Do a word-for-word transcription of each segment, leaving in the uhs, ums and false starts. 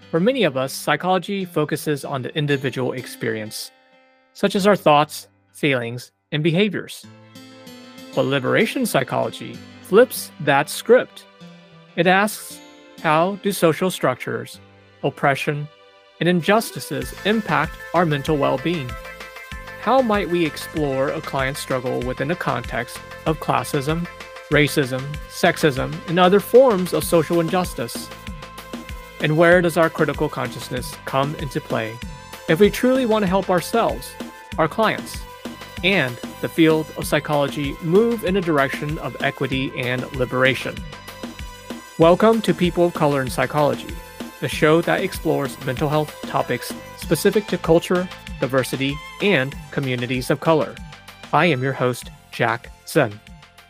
For many of us, psychology focuses on the individual experience, such as our thoughts, feelings, and behaviors. But liberation psychology flips that script. It asks, how do social structures, oppression, and injustices impact our mental well being? How might we explore a client's struggle within the context of classism, racism, sexism, and other forms of social injustice? And where does our critical consciousness come into play if we truly want to help ourselves, our clients, and the field of psychology move in a direction of equity and liberation? Welcome to People of Color in Psychology, the show that explores mental health topics specific to culture, diversity, and communities of color. I am your host, Jack Zen.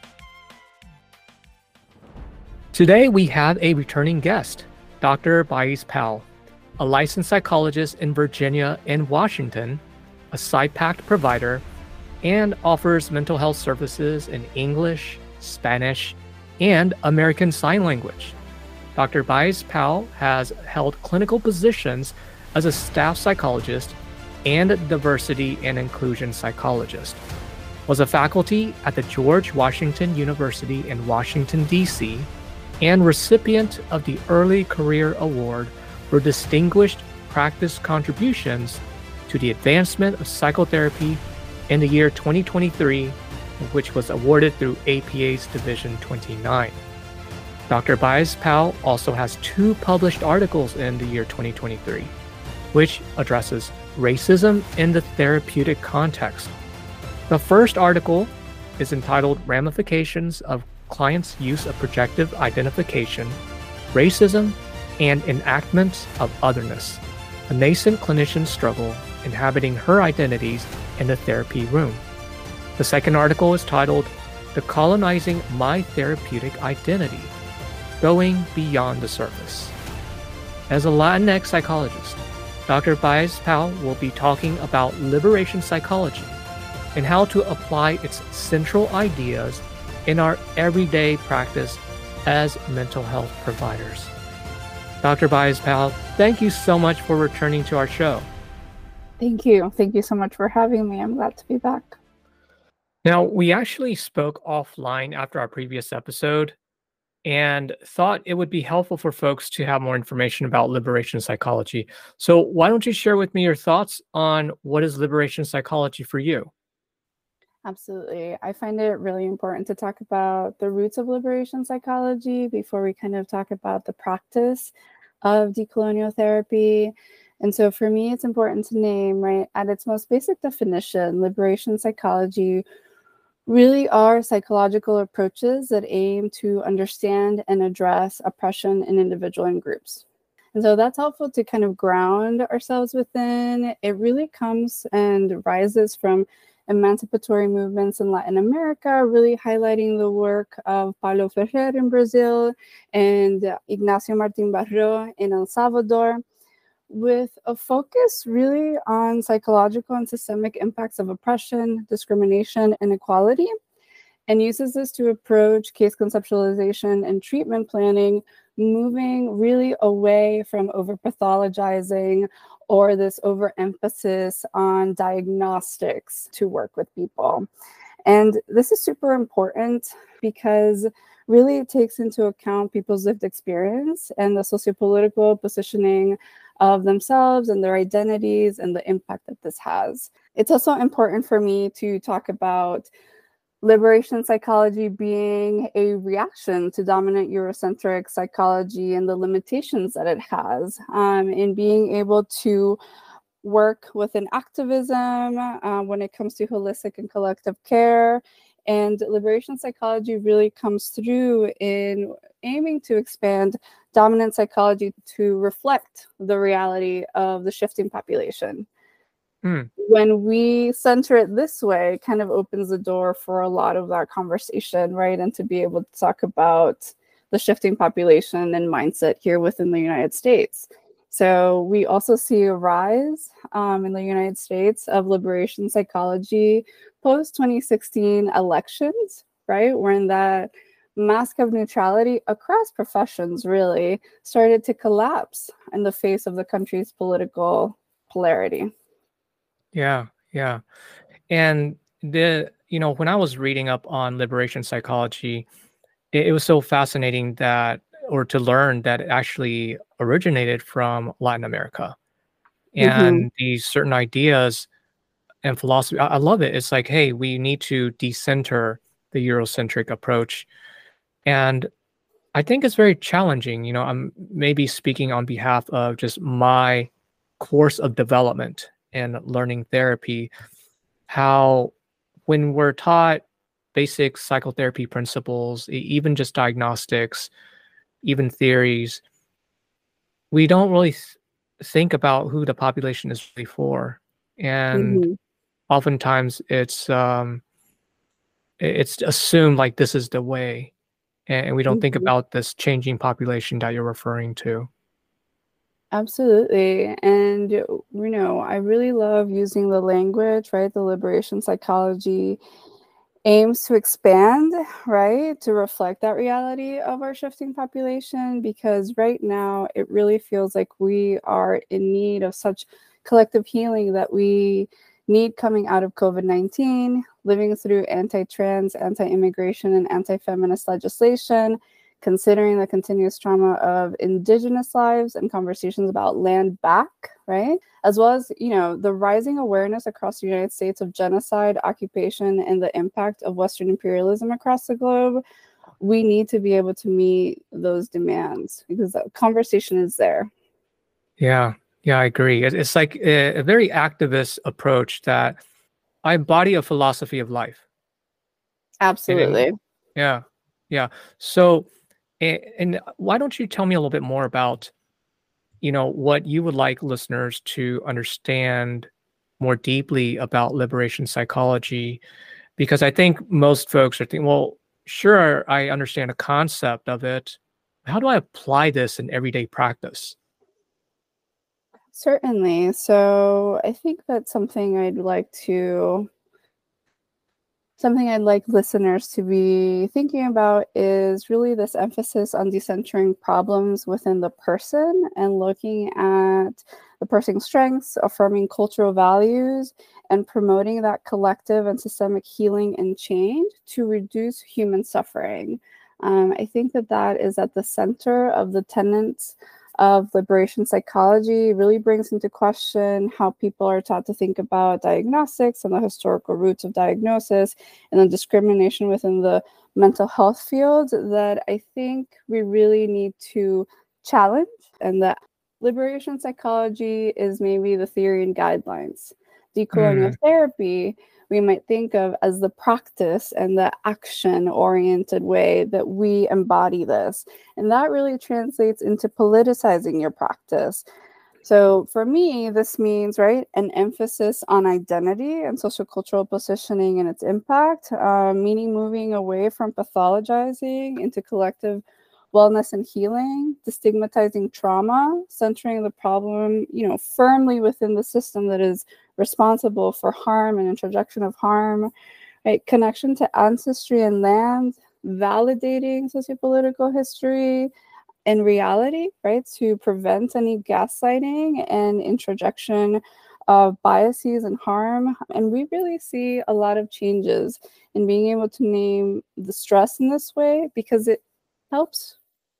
Today we have a returning guest, Doctor Bais Powell, a licensed psychologist in Virginia and Washington, a SIPACT provider, and offers mental health services in English, Spanish, and American Sign Language. Doctor Bais Powell has held clinical positions as a staff psychologist and diversity and inclusion psychologist, was a faculty at the George Washington University in Washington, D C, and recipient of the Early Career Award for Distinguished Practice Contributions to the Advancement of Psychotherapy in the year twenty twenty-three, which was awarded through A P A's Division twenty-nine. Doctor Bais Powell also has two published articles in the year twenty twenty-three, which addresses racism in the therapeutic context. The first article is entitled Ramifications of Clients' Use of Projective Identification, Racism, and Enactment of Otherness, a nascent clinician's struggle inhabiting her identities in the therapy room. The second article is titled Decolonizing My Therapeutic Identity, Going Beyond the Surface. As a Latinx psychologist, Doctor Bais Powell will be talking about liberation psychology and how to apply its central ideas in our everyday practice as mental health providers. Doctor Bais Powell, thank you so much for returning to our show. Thank you. Thank you so much for having me. I'm glad to be back. Now, we actually spoke offline after our previous episode and thought it would be helpful for folks to have more information about liberation psychology. So why don't you share with me your thoughts on what is liberation psychology for you? Absolutely. I find it really important to talk about the roots of liberation psychology before we kind of talk about the practice of decolonial therapy. And so for me, it's important to name, right, at its most basic definition, liberation psychology really are psychological approaches that aim to understand and address oppression in individual and groups. And so that's helpful to kind of ground ourselves within. It really comes and rises from emancipatory movements in Latin America, really highlighting the work of Paulo Freire in Brazil and Ignacio Martín Baró in El Salvador, with a focus really on psychological and systemic impacts of oppression, discrimination, and inequality, and uses this to approach case conceptualization and treatment planning, moving really away from over-pathologizing or this overemphasis on diagnostics to work with people. And this is super important because really it takes into account people's lived experience and the sociopolitical positioning of themselves and their identities and the impact that this has. It's also important for me to talk about liberation psychology being a reaction to dominant Eurocentric psychology and the limitations that it has um, in being able to work within activism uh, when it comes to holistic and collective care. And liberation psychology really comes through in aiming to expand dominant psychology to reflect the reality of the shifting population. Mm. When we center it this way, it kind of opens the door for a lot of that conversation, right? And to be able to talk about the shifting population and mindset here within the United States. So we also see a rise um, in the United States of liberation psychology post twenty sixteen elections, right? We're in that mask of neutrality across professions really started to collapse in the face of the country's political polarity. Yeah, yeah. And the, you know, when I was reading up on liberation psychology, it, it was so fascinating that, or to learn that it actually originated from Latin America. Mm-hmm. And these certain ideas and philosophy, I, I love it. It's like, hey, we need to decenter the Eurocentric approach. And I think it's very challenging. You know, I'm maybe speaking on behalf of just my course of development and learning therapy, how when we're taught basic psychotherapy principles, e- even just diagnostics, even theories, we don't really th- think about who the population is really for. And Mm-hmm. oftentimes it's um, i- it's assumed like this is the way, and, and we don't think Mm-hmm. about this changing population that you're referring to. Absolutely. And, you know, I really love using the language, right? The liberation psychology aims to expand, right, to reflect that reality of our shifting population, because right now it really feels like we are in need of such collective healing that we need coming out of COVID nineteen, living through anti trans, anti immigration, and anti feminist legislation, considering the continuous trauma of Indigenous lives and conversations about land back, right? As well as, you know, the rising awareness across the United States of genocide, occupation, and the impact of Western imperialism across the globe. We need to be able to meet those demands because the conversation is there. Yeah, yeah, I agree. It- It's like a, a very activist approach that I embody a philosophy of life. And, and Absolutely. yeah, yeah. So, and, and why don't you tell me a little bit more about, you know, what you would like listeners to understand more deeply about liberation psychology? Because I think most folks are thinking, well, sure, I understand the concept of it. How do I apply this in everyday practice? Certainly. So I think that's something I'd like to Something I'd like listeners to be thinking about is really this emphasis on decentering problems within the person and looking at the person's strengths, affirming cultural values, and promoting that collective and systemic healing and change to reduce human suffering. Um, I think that that is at the center of the tenets of liberation psychology. Really brings into question how people are taught to think about diagnostics and the historical roots of diagnosis and the discrimination within the mental health field that I think we really need to challenge, and that liberation psychology is maybe the theory and guidelines. Decolonial Hmm. therapy we might think of as the practice and the action oriented way that we embody this. And that really translates into politicizing your practice. So for me, this means, right, an emphasis on identity and social cultural positioning and its impact, uh, meaning moving away from pathologizing into collective wellness and healing, destigmatizing trauma, centering the problem, you know, firmly within the system that is responsible for harm and introduction of harm, right? Connection to ancestry and land, validating sociopolitical history, in reality, right, to prevent any gaslighting and introjection of biases and harm. And we really see a lot of changes in being able to name the stress in this way because it helps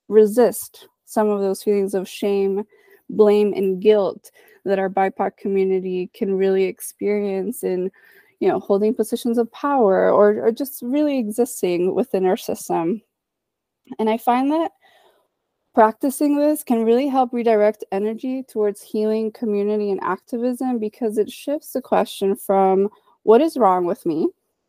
resist some of those feelings of shame, blame, and guilt that our B I P O C community can really experience in, you know, holding positions of power or, or just really existing within our system. And I find that practicing this can really help redirect energy towards healing, community, and activism because it shifts the question from what is wrong with me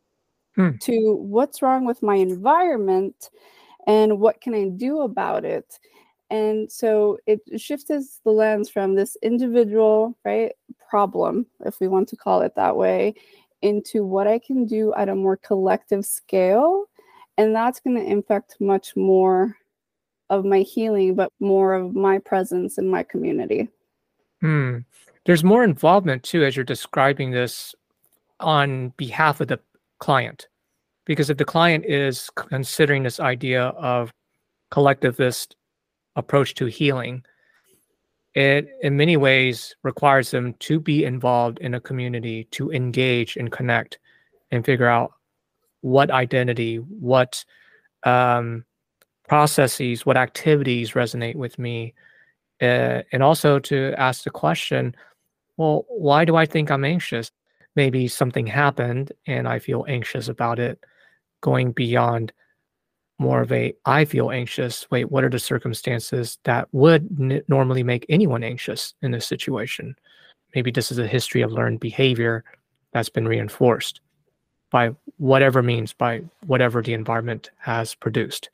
Hmm. to what's wrong with my environment and what can I do about it. And so it shifts the lens from this individual, right, problem, if we want to call it that way, into what I can do at a more collective scale. And that's going to impact much more of my healing, but more of my presence in my community. Hmm. There's more involvement too, as you're describing this on behalf of the client. Because if the client is considering this idea of collectivist approach to healing, it in many ways requires them to be involved in a community, to engage and connect and figure out what identity, what um, processes, what activities resonate with me. Uh, and also to ask the question, well, why do I think I'm anxious? Maybe something happened and I feel anxious about it, going beyond more of a I feel anxious. Wait, what are the circumstances that would n- normally make anyone anxious in this situation? Maybe this is a history of learned behavior that's been reinforced by whatever means, by whatever the environment has produced.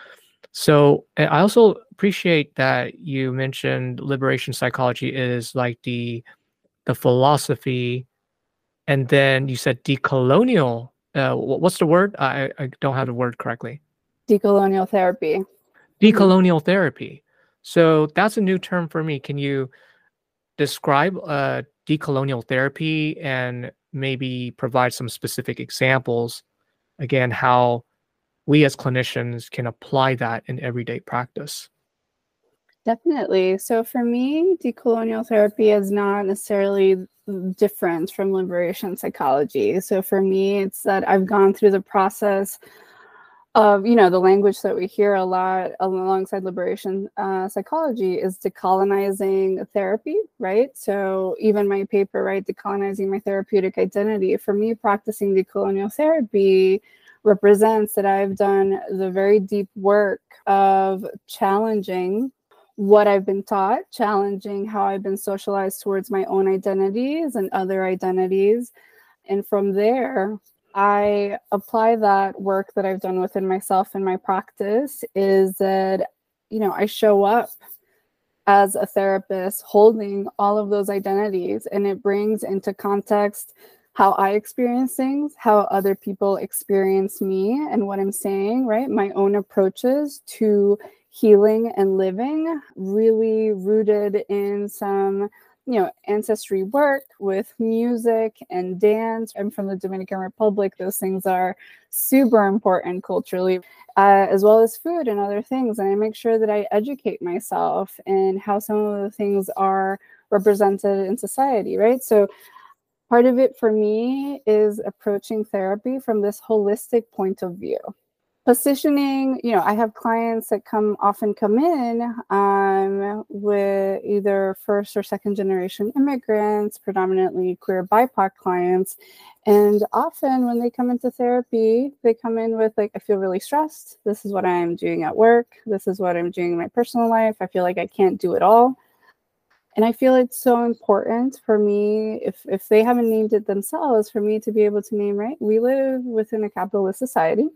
So and I also appreciate that you mentioned liberation psychology is like the the philosophy, and then you said decolonial. Uh, wh- what's the word? I I don't have the word correctly. Decolonial therapy. Mhm. Decolonial therapy. So that's a new term for me. Can you describe uh, decolonial therapy and maybe provide some specific examples? Again, how we as clinicians can apply that in everyday practice. Definitely. So for me, decolonial therapy is not necessarily different from liberation psychology. So for me, it's that I've gone through the process of, you know, the language that we hear a lot alongside liberation uh, psychology is decolonizing therapy, right? So even my paper, right, decolonizing my therapeutic identity. For me, practicing decolonial therapy represents that I've done the very deep work of challenging what I've been taught, challenging how I've been socialized towards my own identities and other identities. And from there, I apply that work that I've done within myself and my practice is that, you know, I show up as a therapist holding all of those identities, and it brings into context how I experience things, how other people experience me and what I'm saying, right? My own approaches to healing and living, really rooted in some, you know, ancestry work with music and dance. I'm from the Dominican Republic. Those things are super important culturally, uh, as well as food and other things. And I make sure that I educate myself in how some of the things are represented in society, right? So part of it for me is approaching therapy from this holistic point of view. Positioning, you know, I have clients that come often come in um, with either first or second generation immigrants, predominantly queer B I P O C clients. And often when they come into therapy, they come in with like, I feel really stressed. This is what I'm doing at work. This is what I'm doing in my personal life. I feel like I can't do it all. And I feel it's so important for me, if, if they haven't named it themselves, for me to be able to name, right? We live within a capitalist society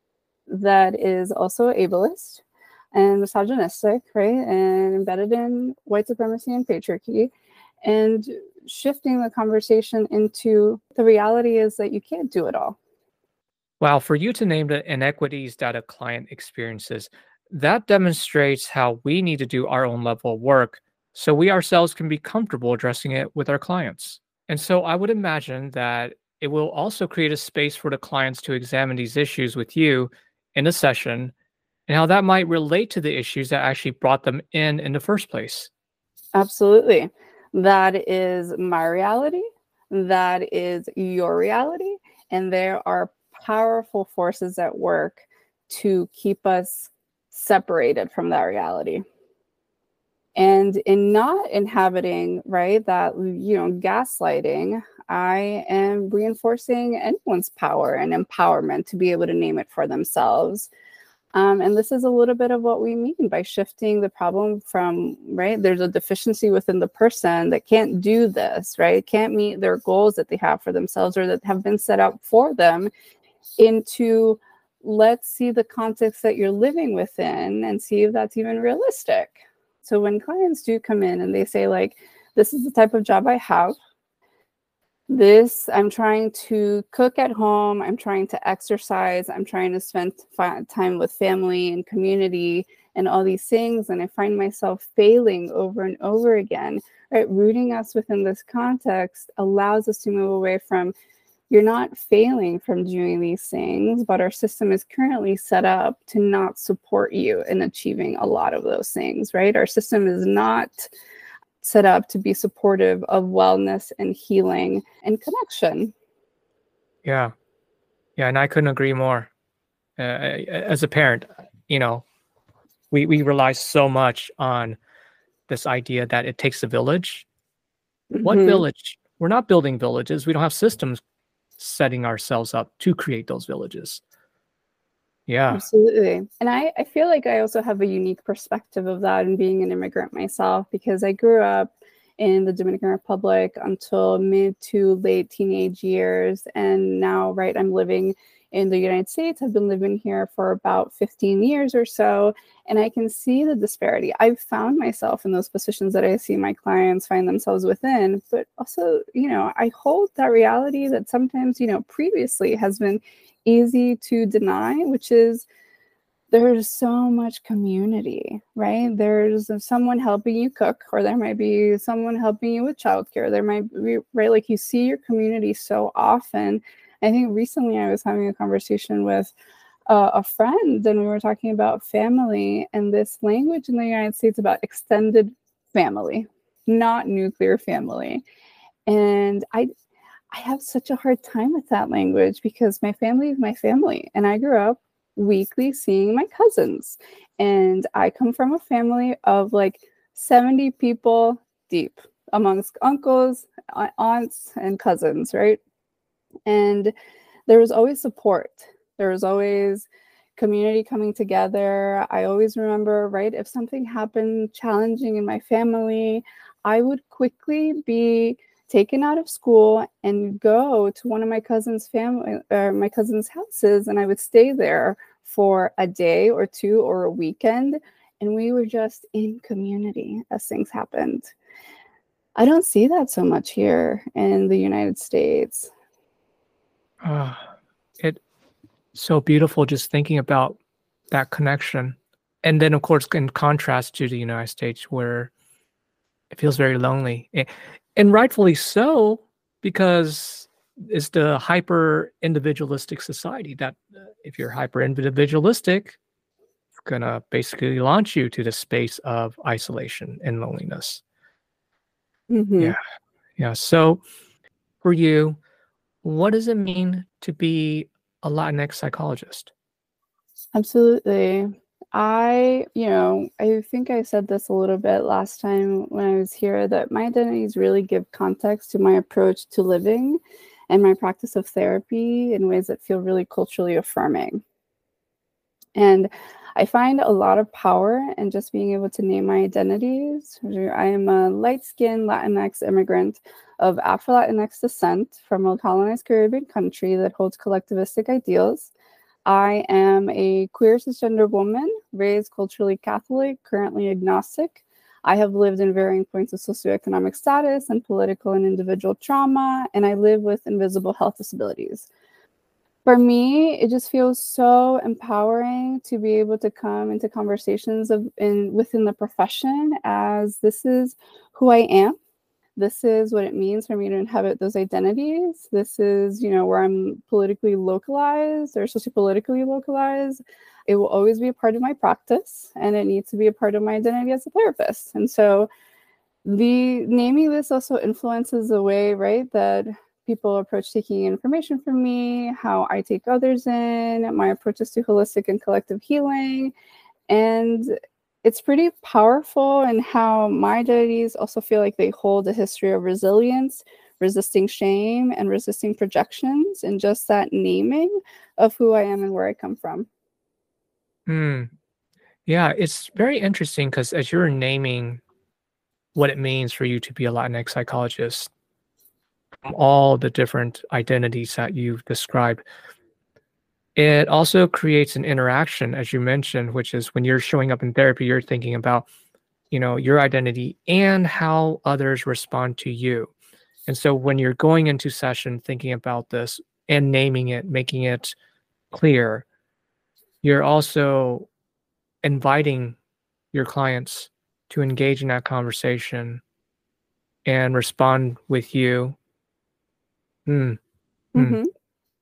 that is also ableist and misogynistic, right? And embedded in white supremacy and patriarchy. And shifting the conversation into the reality is that you can't do it all. Well, for you to name the inequities that a client experiences, that demonstrates how we need to do our own level of work so we ourselves can be comfortable addressing it with our clients. And so I would imagine that it will also create a space for the clients to examine these issues with you in a session and how that might relate to the issues that actually brought them in in the first place. Absolutely. That is my reality. That is your reality. And there are powerful forces at work to keep us separated from that reality. And in not inhabiting, right, that, you know, gaslighting, I am reinforcing anyone's power and empowerment to be able to name it for themselves. Um, and this is a little bit of what we mean by shifting the problem from, right, there's a deficiency within the person that can't do this, right, can't meet their goals that they have for themselves or that have been set up for them, into let's see the context that you're living within and see if that's even realistic. So when clients do come in and they say, like, this is the type of job I have, this, I'm trying to cook at home, I'm trying to exercise, I'm trying to spend time with family and community and all these things, and I find myself failing over and over again, right? Rooting us within this context allows us to move away from you're not failing from doing these things, but our system is currently set up to not support you in achieving a lot of those things, right? Our system is not set up to be supportive of wellness and healing and connection. Yeah. Yeah. And I couldn't agree more. Uh, as a parent, you know, we, we rely so much on this idea that it takes a village. What Mm-hmm. village? We're not building villages. We don't have systems setting ourselves up to create those villages. Yeah. Absolutely. And I, I feel like I also have a unique perspective of that and being an immigrant myself, because I grew up in the Dominican Republic until mid to late teenage years. And now, right, I'm living in the United States. I've been living here for about fifteen years or so, and I can see the disparity. I've found myself in those positions that I see my clients find themselves within, but also, you know, I hold that reality that sometimes, you know, previously has been easy to deny, which is there's so much community, right? There's someone helping you cook, or there might be someone helping you with childcare. There might be, right? Like you see your community so often. I think recently I was having a conversation with uh, a friend, and we were talking about family and this language in the United States about extended family, not nuclear family. And I, I have such a hard time with that language because my family is my family, and I grew up weekly seeing my cousins, and I come from a family of like seventy people deep amongst uncles, aunts, and cousins, right? And there was always support. There was always community coming together. I always remember, right, if something happened challenging in my family, I would quickly be taken out of school and go to one of my cousin's family or my cousin's houses, and I would stay there for a day or two or a weekend, and we were just in community as things happened. I don't see that so much here in the United States. Uh, it's so beautiful just thinking about that connection. And then, of course, in contrast to the United States, where it feels very lonely. And rightfully so, because it's the hyper individualistic society that uh, if you're hyper individualistic, it's going to basically launch you to the space of isolation and loneliness. Mm-hmm. Yeah. Yeah. So for you, what does it mean to be a Latinx psychologist? Absolutely. I, you know, I think I said this a little bit last time when I was here, that my identities really give context to my approach to living and my practice of therapy in ways that feel really culturally affirming. And I find a lot of power in just being able to name my identities. I am a light-skinned Latinx immigrant of Afro-Latinx descent from a colonized Caribbean country that holds collectivistic ideals. I am a queer cisgender woman, raised culturally Catholic, currently agnostic. I have lived in varying points of socioeconomic status and political and individual trauma, and I live with invisible health disabilities. For me, it just feels so empowering to be able to come into conversations of in within the profession, as this is who I am. This is what it means for me to inhabit those identities. This is, you know, where I'm politically localized or sociopolitically localized. It will always be a part of my practice, and it needs to be a part of my identity as a therapist. And so the naming this also influences the way, right, that people approach taking information from me, how I take others in, my approaches to holistic and collective healing. And it's pretty powerful in how my identities also feel like they hold a history of resilience, resisting shame, and resisting projections, and just that naming of who I am and where I come from. Hmm. Yeah, it's very interesting because as you're naming what it means for you to be a Latinx psychologist, from all the different identities that you've described, it also creates an interaction, as you mentioned, which is when you're showing up in therapy, you're thinking about, you know, your identity and how others respond to you. And so when you're going into session thinking about this and naming it, making it clear, you're also inviting your clients to engage in that conversation and respond with you. Hmm. Hmm. Hmm.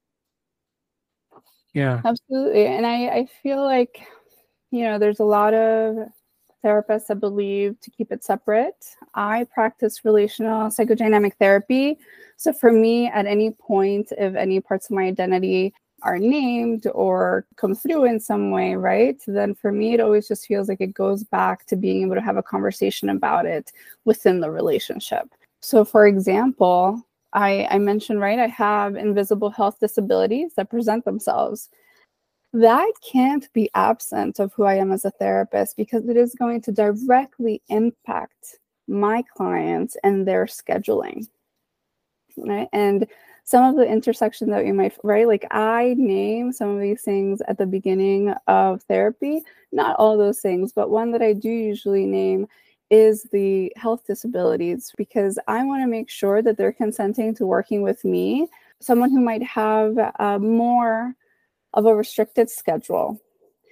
Yeah. Absolutely. And I, I feel like, you know, there's a lot of therapists that believe to keep it separate. I practice relational psychodynamic therapy. So for me, at any point, if any parts of my identity are named or come through in some way, right, then for me, it always just feels like it goes back to being able to have a conversation about it within the relationship. So for example, I, I mentioned, right, I have invisible health disabilities that present themselves. That can't be absent of who I am as a therapist because it is going to directly impact my clients and their scheduling, right? And some of the intersections that you might, right? Like I name some of these things at the beginning of therapy, not all those things, but one that I do usually name is the health disabilities because I want to make sure that they're consenting to working with me, someone who might have uh, more of a restricted schedule.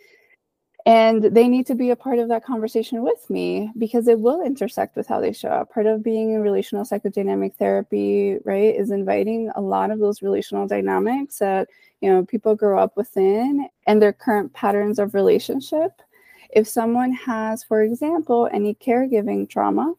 And they need to be a part of that conversation with me because it will intersect with how they show up. Part of being in relational psychodynamic therapy, right, is inviting a lot of those relational dynamics that, you know, people grow up within and their current patterns of relationship. If someone has, for example, any caregiving trauma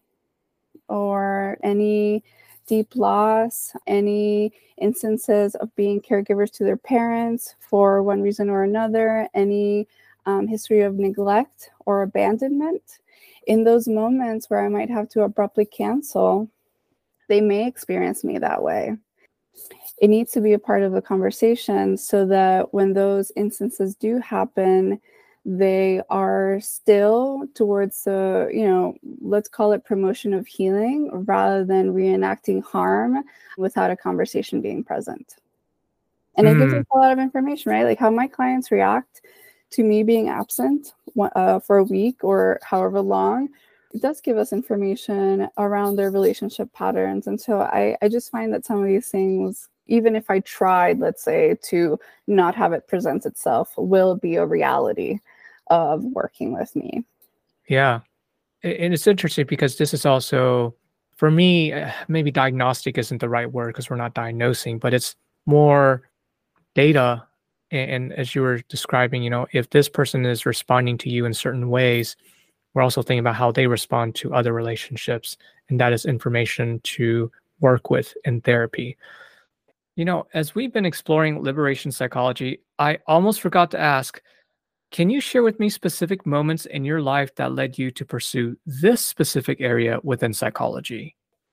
or any deep loss, any instances of being caregivers to their parents for one reason or another, any um, history of neglect or abandonment, in those moments where I might have to abruptly cancel, they may experience me that way. It needs to be a part of the conversation so that when those instances do happen, they are still towards the, you know, let's call it promotion of healing rather than reenacting harm without a conversation being present. And it gives Mm. us a lot of information, right? Like how my clients react to me being absent uh, for a week or however long. It does give us information around their relationship patterns. And so I, I just find that some of these things, even if I tried, let's say, to not have it present itself, will be a reality of working with me. Yeah. A- And it's interesting because this is also, for me, uh, maybe diagnostic isn't the right word because we're not diagnosing, but it's more data. And, and as you were describing, you know, if this person is responding to you in certain ways, we're also thinking about how they respond to other relationships. And that is information to work with in therapy. You know, as we've been exploring liberation psychology, I almost forgot to ask, can you share with me specific moments in your life that led you to pursue this specific area within psychology?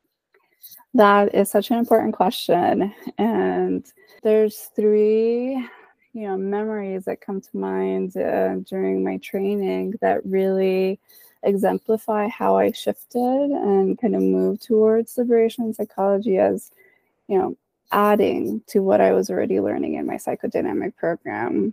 That is such an important question. And there's three, you know, memories that come to mind uh, during my training that really exemplify how I shifted and kind of moved towards liberation psychology as, you know, adding to what I was already learning in my psychodynamic program.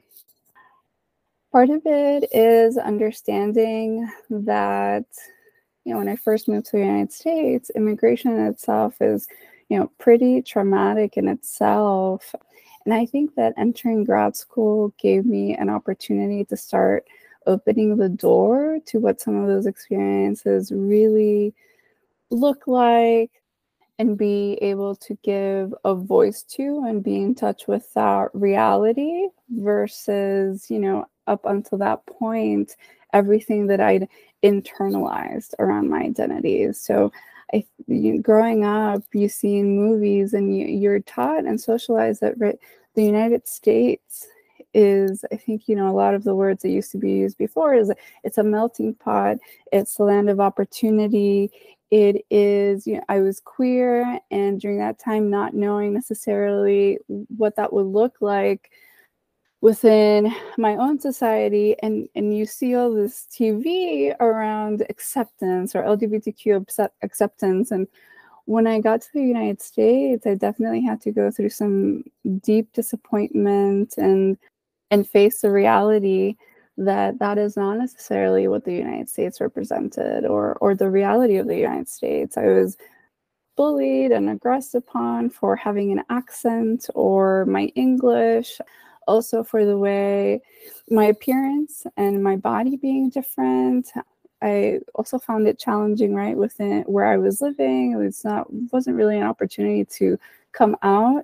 Part of it is understanding that, you know, when I first moved to the United States, immigration in itself is, you know, pretty traumatic in itself. And I think that entering grad school gave me an opportunity to start opening the door to what some of those experiences really look like and be able to give a voice to and be in touch with that reality versus, you know, up until that point, everything that I'd internalized around my identities. So I, you, growing up, you see in movies and you, you're taught and socialized that right, the United States is, I think, you know, a lot of the words that used to be used before is it's a melting pot, it's the land of opportunity. It is, you know, I was queer, and during that time, not knowing necessarily what that would look like within my own society, and and you see all this T V around acceptance or L G B T Q acceptance, and when I got to the United States, I definitely had to go through some deep disappointment and and face the reality that that is not necessarily what the United States represented or or the reality of the United States. I was bullied and aggressed upon for having an accent or my English, also for the way my appearance and my body being different. I also found it challenging, right, within where I was living. It was not wasn't really an opportunity to come out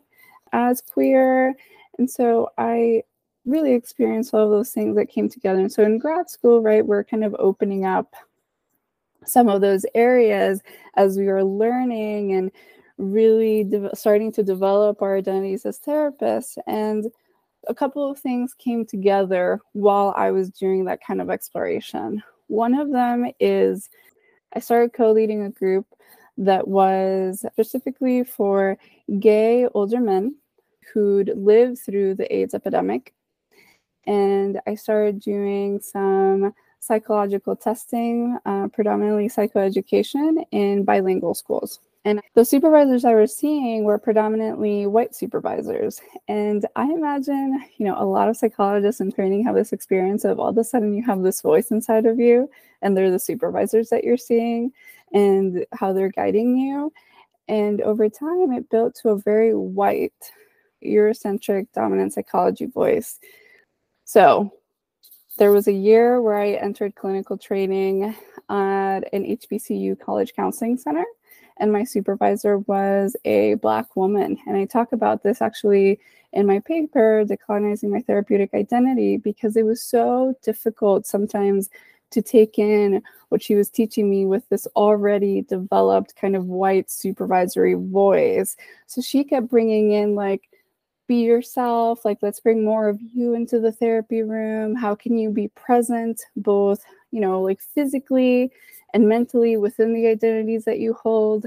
as queer. And so I really experienced all of those things that came together. And so in grad school, right, we're kind of opening up some of those areas as we were learning and really de- starting to develop our identities as therapists. And a couple of things came together while I was doing that kind of exploration. One of them is I started co-leading a group that was specifically for gay older men who'd lived through the AIDS epidemic. And I started doing some psychological testing, uh, predominantly psychoeducation in bilingual schools. And the supervisors I was seeing were predominantly white supervisors. And I imagine, you know, a lot of psychologists in training have this experience of all of a sudden you have this voice inside of you, and they're the supervisors that you're seeing and how they're guiding you. And over time, it built to a very white, Eurocentric, dominant psychology voice. So there was a year where I entered clinical training at an H B C U college counseling center, and my supervisor was a Black woman. And I talk about this actually in my paper, Decolonizing My Therapeutic Identity, because it was so difficult sometimes to take in what she was teaching me with this already developed kind of white supervisory voice. So she kept bringing in like, be yourself, like let's bring more of you into the therapy room. How can you be present both, you know, like physically and mentally within the identities that you hold?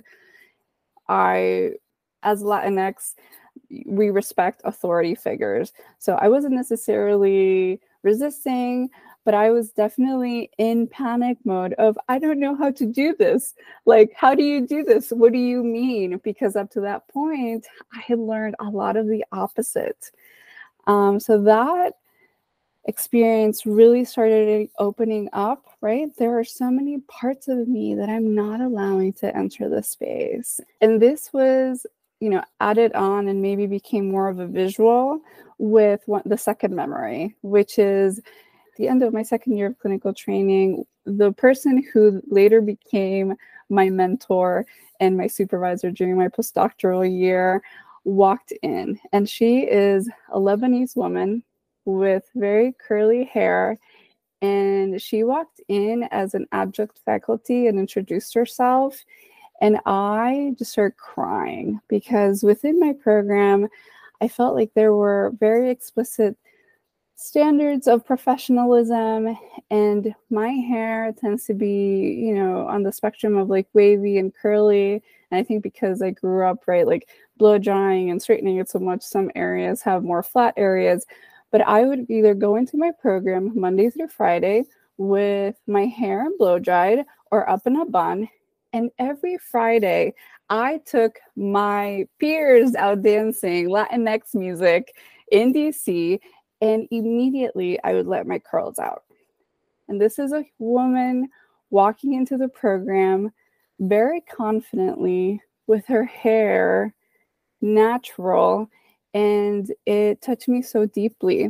I, as Latinx, we respect authority figures. So I wasn't necessarily resisting, but I was definitely in panic mode of, I don't know how to do this. Like, how do you do this? What do you mean? Because up to that point, I had learned a lot of the opposite. Um, so that experience really started opening up, right? There are so many parts of me that I'm not allowing to enter the space. And this was, you know, added on and maybe became more of a visual with one, the second memory, which is the end of my second year of clinical training. The person who later became my mentor and my supervisor during my postdoctoral year walked in, and she is a Lebanese woman with very curly hair. And she walked in as an adjunct faculty and introduced herself. And I just started crying because within my program, I felt like there were very explicit standards of professionalism, and my hair tends to be, you know, on the spectrum of like wavy and curly. And I think because I grew up, right, like blow drying and straightening it so much, some areas have more flat areas. But I would either go into my program Monday through Friday with my hair blow dried or up in a bun. And every Friday, I took my peers out dancing Latinx music in D C, and immediately I would let my curls out. And this is a woman walking into the program very confidently with her hair natural, and it touched me so deeply.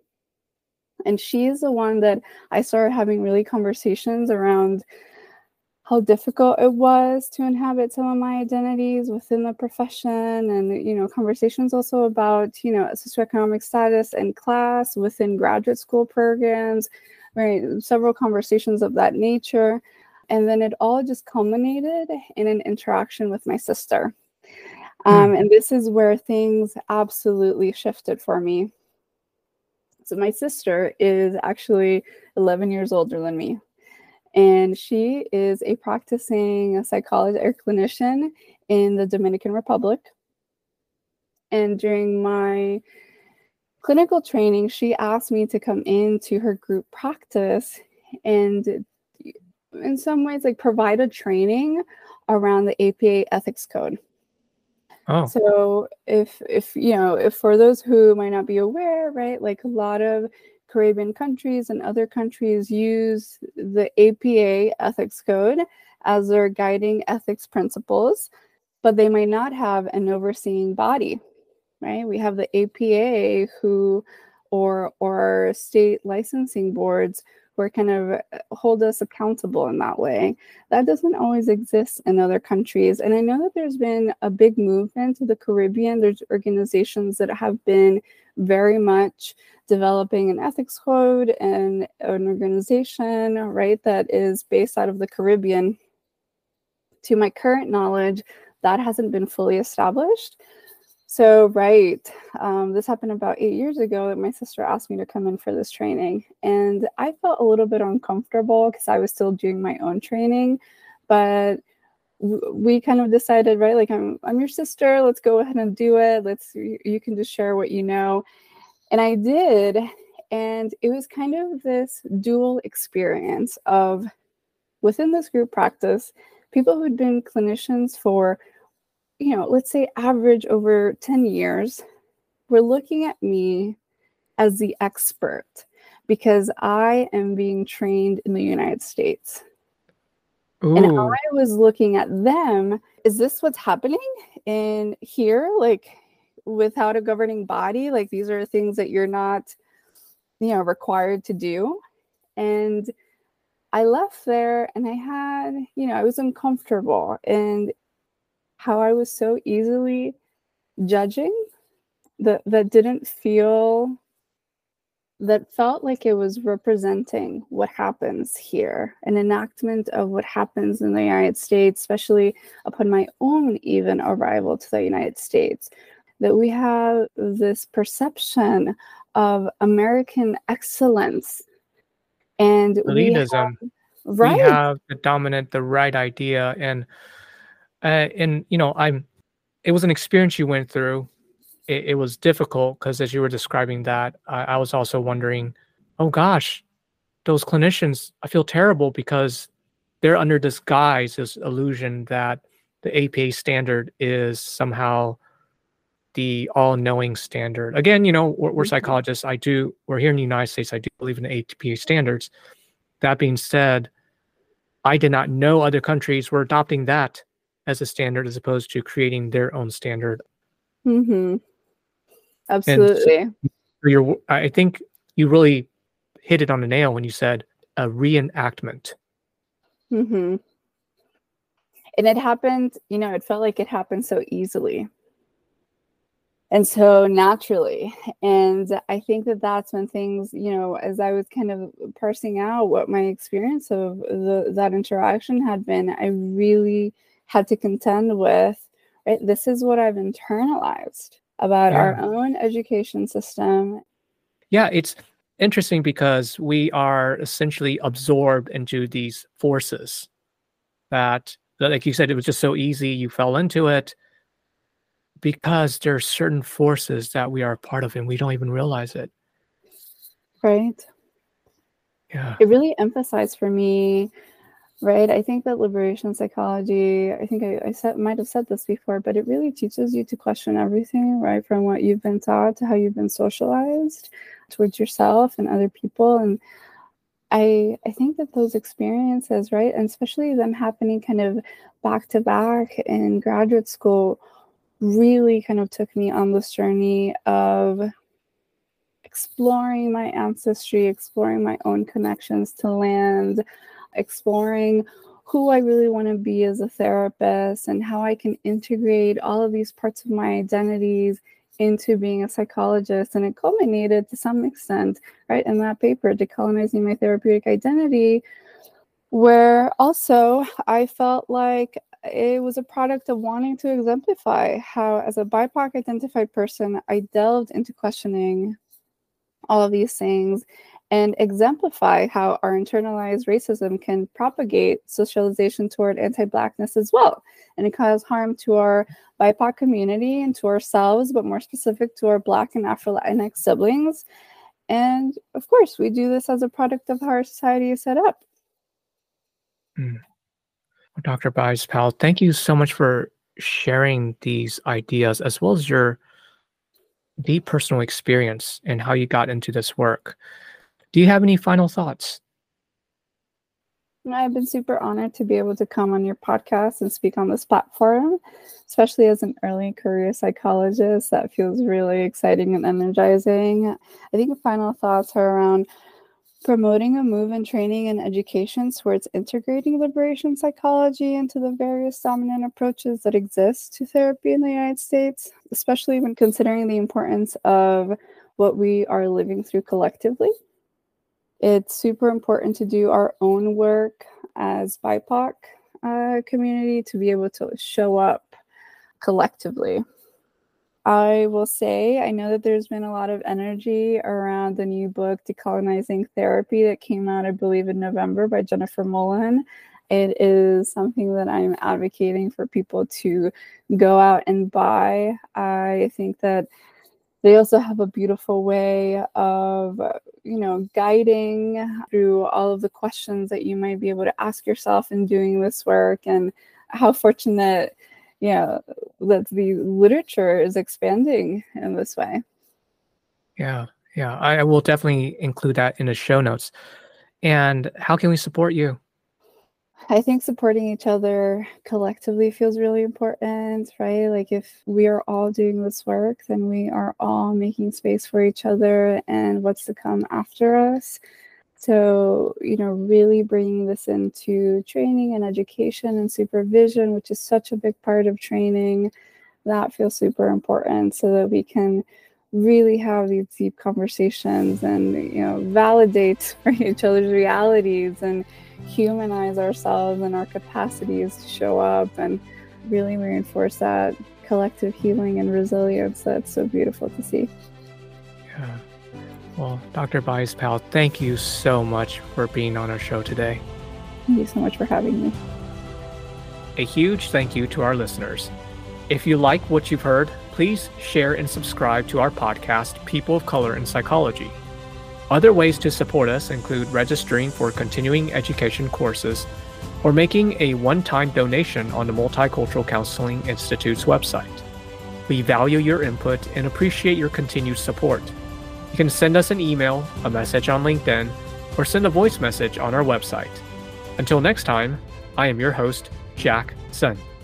And she is the one that I started having really conversations around how difficult it was to inhabit some of my identities within the profession, and, you know, conversations also about, you know, socioeconomic status and class within graduate school programs, right? Several conversations of that nature. And then it all just culminated in an interaction with my sister. Um, mm. And this is where things absolutely shifted for me. So my sister is actually eleven years older than me. And she is a practicing psychologist or clinician in the Dominican Republic. And during my clinical training, she asked me to come into her group practice and in some ways like provide a training around the A P A ethics code. Oh. So if, if, you know, if for those who might not be aware, right, like a lot of Caribbean countries and other countries use the A P A ethics code as their guiding ethics principles, but they might not have an overseeing body, right? We have the A P A who, or, or state licensing boards or kind of hold us accountable in that way. That doesn't always exist in other countries. And I know that there's been a big movement to the Caribbean. There's organizations that have been very much developing an ethics code and an organization, right, that is based out of the Caribbean. To my current knowledge, that hasn't been fully established. So, right, um, this happened about eight years ago that my sister asked me to come in for this training. And I felt a little bit uncomfortable because I was still doing my own training. But w- we kind of decided, right, like, I'm, I'm your sister, let's go ahead and do it. Let's, you, you can just share what you know. And I did. And it was kind of this dual experience of, within this group practice, people who'd been clinicians for, you know, let's say average over ten years, were looking at me as the expert because I am being trained in the United States. Ooh. And I was looking at them, is this what's happening in here? Like, without a governing body, like these are things that you're not, you know, required to do. And I left there and I had, you know, I was uncomfortable, and how I was so easily judging that that didn't feel, that felt like it was representing what happens here, an enactment of what happens in the United States, especially upon my own even arrival to the United States, that we have this perception of American excellence. And elitism. We have, right. We have the dominant, the right idea. And Uh, and you know, I'm. It was an experience you went through. It, it was difficult because, as you were describing that, I, I was also wondering, oh gosh, those clinicians. I feel terrible because they're under this guise, this illusion that the A P A standard is somehow the all-knowing standard. Again, you know, we're, we're psychologists. I do. We're here in the United States. I do believe in the A P A standards. That being said, I did not know other countries were adopting that as a standard, as opposed to creating their own standard. Mm-hmm. Absolutely. And so you're, I think you really hit it on the nail when you said a reenactment. Mm-hmm. And it happened, you know, it felt like it happened so easily and so naturally. And I think that that's when things, you know, as I was kind of parsing out what my experience of the, that interaction had been, I really had to contend with, right, this is what I've internalized about yeah. our own education system. Yeah, it's interesting because we are essentially absorbed into these forces that, like you said, it was just so easy, you fell into it, because there are certain forces that we are a part of and we don't even realize it. Right. Yeah. It really emphasized for me, right? I think that liberation psychology, I think I, I said, might have said this before, but it really teaches you to question everything, right? From what you've been taught to how you've been socialized towards yourself and other people. And I I think that those experiences, right, and especially them happening kind of back to back in graduate school, really kind of took me on this journey of exploring my ancestry, exploring my own connections to land, exploring who I really want to be as a therapist and how I can integrate all of these parts of my identities into being a psychologist. And it culminated to some extent, right, in that paper, Decolonizing My Therapeutic Identity, where also I felt like it was a product of wanting to exemplify how, as a B I P O C identified person, I delved into questioning all of these things and exemplify how our internalized racism can propagate socialization toward anti-Blackness as well. And it cause harm to our B I P O C community and to ourselves, but more specific to our Black and Afro-Latinx siblings. And of course, we do this as a product of how our society is set up. Mm. Doctor Bais Powell, thank you so much for sharing these ideas as well as your deep personal experience and how you got into this work. Do you have any final thoughts? I've been super honored to be able to come on your podcast and speak on this platform, especially as an early career psychologist. That feels really exciting and energizing. I think the final thoughts are around promoting a move in training and education towards integrating liberation psychology into the various dominant approaches that exist to therapy in the United States, especially when considering the importance of what we are living through collectively. It's super important to do our own work as B I P O C uh, community to be able to show up collectively. I will say, I know that there's been a lot of energy around the new book, Decolonizing Therapy, that came out, I believe, in November by Jennifer Mullen. It is something that I'm advocating for people to go out and buy. I think that they also have a beautiful way of, you know, guiding through all of the questions that you might be able to ask yourself in doing this work, and how fortunate, yeah, that the literature is expanding in this way. Yeah, yeah, I will definitely include that in the show notes. And how can we support you? I think supporting each other collectively feels really important, right? Like if we are all doing this work, then we are all making space for each other and what's to come after us. So, you know, really bringing this into training and education and supervision, which is such a big part of training, that feels super important so that we can really have these deep conversations and, you know, validate for each other's realities and humanize ourselves and our capacities to show up and really reinforce that collective healing and resilience that's so beautiful to see. Yeah. Well, Doctor Bais Powell, thank you so much for being on our show today. Thank you so much for having me. A huge thank you to our listeners. If you like what you've heard, please share and subscribe to our podcast, People of Color in Psychology. Other ways to support us include registering for continuing education courses or making a one-time donation on the Multicultural Counseling Institute's website. We value your input and appreciate your continued support. You can send us an email, a message on LinkedIn, or send a voice message on our website. Until next time, I am your host, Jack Sun.